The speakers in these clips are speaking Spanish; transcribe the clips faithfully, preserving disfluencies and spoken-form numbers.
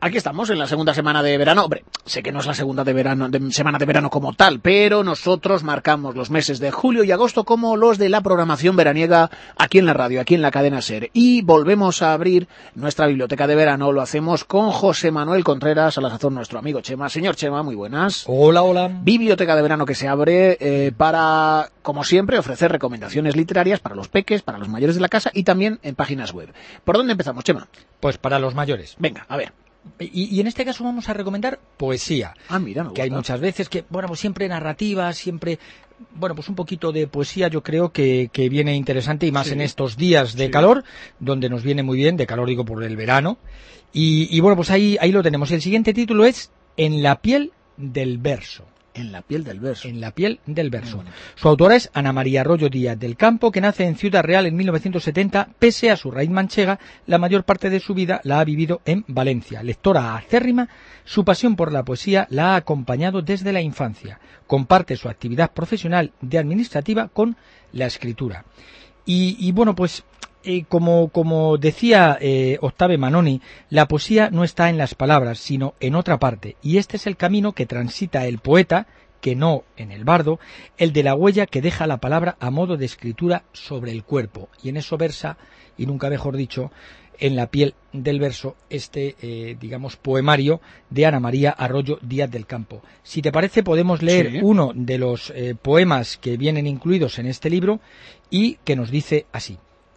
Aquí estamos en la segunda semana de verano. Hombre, sé que no es la segunda de verano, de semana de verano como tal, pero nosotros marcamos los meses de julio y agosto como los de la programación veraniega aquí en la radio, aquí en la cadena SER. Y volvemos a abrir nuestra biblioteca de verano. Lo hacemos con José Manuel Contreras, a la sazón nuestro amigo Chema. Señor Chema, muy buenas. Hola, hola. Biblioteca de verano que se abre eh, para, como siempre, ofrecer recomendaciones literarias para los peques, para los mayores de la casa y también en páginas web. ¿Por dónde empezamos, Chema? Pues para los mayores. Venga, a ver. Y, y en este caso vamos a recomendar poesía. Ah, mira, me gusta. Que hay muchas veces que, bueno, pues siempre narrativa, siempre, bueno, pues un poquito de poesía yo creo que, que viene interesante y más sí. en estos días de sí. calor, donde nos viene muy bien, de calor digo por el verano. Y, y bueno, pues ahí, ahí lo tenemos. Y el siguiente título es En la piel del verso. En la piel del verso. En la piel del verso. Su autora es Ana María Arroyo Díaz del Campo, que nace en Ciudad Real en mil novecientos setenta. Pese a su raíz manchega, la mayor parte de su vida la ha vivido en Valencia. Lectora acérrima, su pasión por la poesía la ha acompañado desde la infancia. Comparte su actividad profesional de administrativa con la escritura. Y, y bueno, pues... Eh, como, como decía eh, Octave Manoni, la poesía no está en las palabras, sino en otra parte, y este es el camino que transita el poeta, que no en el bardo, el de la huella que deja la palabra a modo de escritura sobre el cuerpo, y en eso versa, y nunca mejor dicho, en la piel del verso, este, eh, digamos, poemario de Ana María Arroyo Díaz del Campo. Si te parece, podemos leer sí. uno de los eh, poemas que vienen incluidos en este libro, y que nos dice así.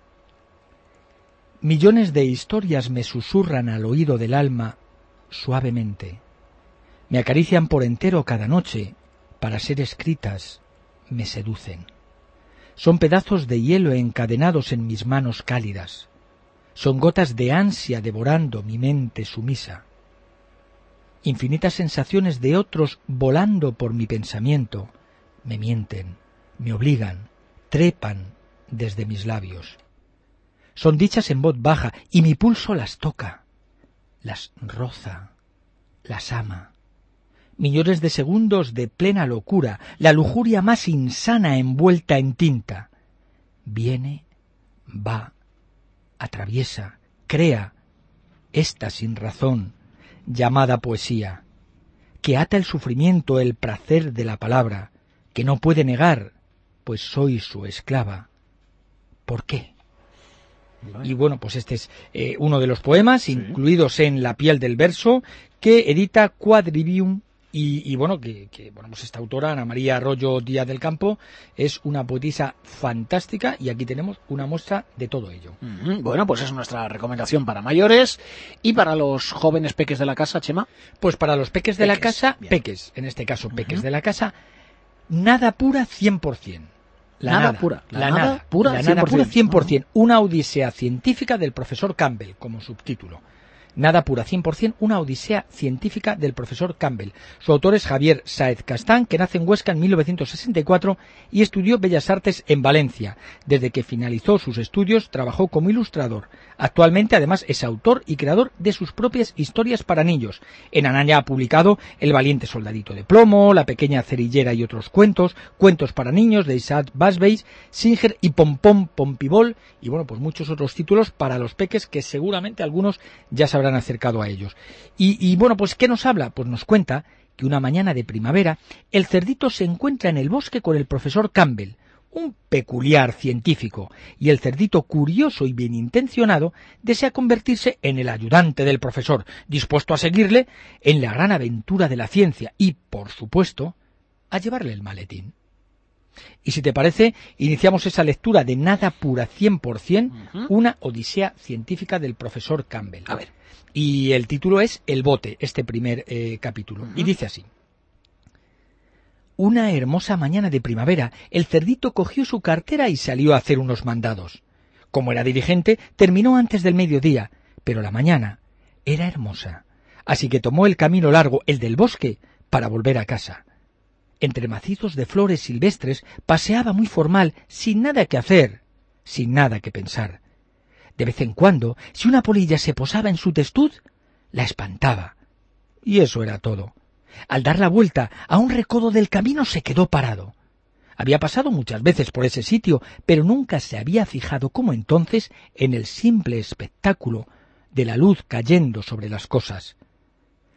Millones de historias me susurran al oído del alma suavemente. Me acarician por entero cada noche, para ser escritas, me seducen. Son pedazos de hielo encadenados en mis manos cálidas. Son gotas de ansia devorando mi mente sumisa. Infinitas sensaciones de otros volando por mi pensamiento me mienten, me obligan, trepan desde mis labios. Son dichas en voz baja, y mi pulso las toca, las roza, las ama. Millones de segundos de plena locura, la lujuria más insana envuelta en tinta. Viene, va, atraviesa, crea, esta sin razón, llamada poesía, que ata el sufrimiento, el placer de la palabra, que no puede negar, pues soy su esclava. ¿Por qué? Y bueno, pues este es eh, uno de los poemas sí. incluidos en La piel del verso que edita Quadrivium y, y bueno, que, que bueno, pues esta autora, Ana María Arroyo Díaz del Campo, es una poetisa fantástica y aquí tenemos una muestra de todo ello. Mm-hmm. Bueno, pues es nuestra recomendación para mayores y para los jóvenes peques de la casa, Chema. Pues para los peques de peques. la casa, Bien. peques, en este caso peques uh-huh. de la casa, nada pura cien por ciento. La nada, nada pura, la, la nada, nada pura, la cien por ciento. Nada pura cien por ciento, uh-huh. Una odisea científica del profesor Campbell, como subtítulo. Nada pura cien por ciento, una odisea científica del profesor Campbell. Su autor es Javier Sáez Castán, que nace en Huesca en mil novecientos sesenta y cuatro y estudió Bellas Artes en Valencia. Desde que finalizó sus estudios, trabajó como ilustrador. Actualmente, además, es autor y creador de sus propias historias para niños. En Anaya ha publicado El valiente soldadito de plomo, La pequeña cerillera y otros cuentos, cuentos para niños de Isaac Basbey, Singer y Pompón Pompibol, y bueno, pues muchos otros títulos para los peques que seguramente algunos ya sabrán acercado a ellos. Y, y bueno, pues ¿qué nos habla? Pues nos cuenta que una mañana de primavera el cerdito se encuentra en el bosque con el profesor Campbell, un peculiar científico, y el cerdito, curioso y bien intencionado, desea convertirse en el ayudante del profesor, dispuesto a seguirle en la gran aventura de la ciencia y, por supuesto, a llevarle el maletín. Y si te parece, iniciamos esa lectura de Nada pura cien por ciento, uh-huh. Una odisea científica del profesor Campbell. A ver. Y el título es El bote, este primer eh, capítulo. Uh-huh. Y dice así. Una hermosa mañana de primavera, el cerdito cogió su cartera y salió a hacer unos mandados. Como era diligente, terminó antes del mediodía, pero la mañana era hermosa. Así que tomó el camino largo, el del bosque, para volver a casa. Entre macizos de flores silvestres paseaba muy formal, sin nada que hacer, sin nada que pensar. De vez en cuando, si una polilla se posaba en su testuz, la espantaba. Y eso era todo. Al dar la vuelta a un recodo del camino se quedó parado. Había pasado muchas veces por ese sitio, pero nunca se había fijado como entonces en el simple espectáculo de la luz cayendo sobre las cosas.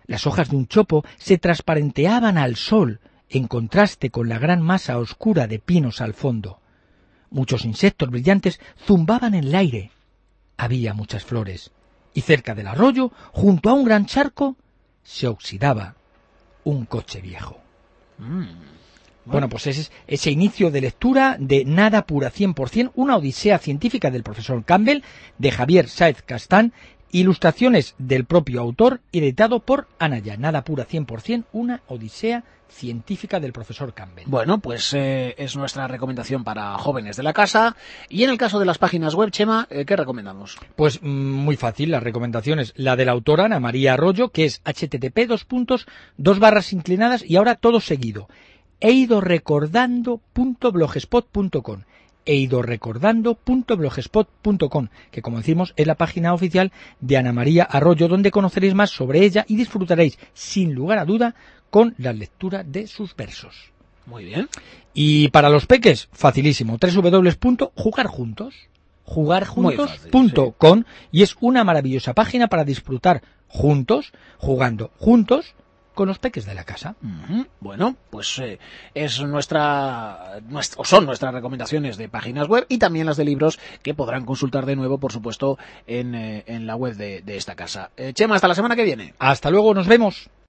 Las hojas de un chopo se transparenteaban al sol, en contraste con la gran masa oscura de pinos al fondo. Muchos insectos brillantes zumbaban en el aire. Había muchas flores. Y cerca del arroyo, junto a un gran charco, se oxidaba un coche viejo. Mm. Bueno, pues ese es ese inicio de lectura de Nada Pura cien por cien, una odisea científica del profesor Campbell, de Javier Sáez Castán, ilustraciones del propio autor, editado por Anaya. Nada Pura cien por cien, una odisea científica del profesor Campbell. Bueno, pues eh, es nuestra recomendación para jóvenes de la casa. Y en el caso de las páginas web, Chema, eh, ¿qué recomendamos? Pues mm, muy fácil, las recomendaciones. La de la autora Ana María Arroyo, que es http dos puntos, dos barras inclinadas y ahora todo seguido. he ido recordando punto blogspot punto com he ido recordando punto blogspot punto com, que como decimos es la página oficial de Ana María Arroyo, donde conoceréis más sobre ella y disfrutaréis sin lugar a duda con la lectura de sus versos. Muy bien. Y para los peques, facilísimo, doble u doble u doble u punto jugar juntos jugar juntos punto com, sí. Y es una maravillosa página para disfrutar juntos, jugando juntos con los peques de la casa. Uh-huh. Bueno, pues eh, es nuestra, nuestra, o son nuestras recomendaciones de páginas web y también las de libros que podrán consultar de nuevo, por supuesto, en, eh, en la web de, de esta casa. Eh, Chema, hasta la semana que viene. Hasta luego, nos vemos.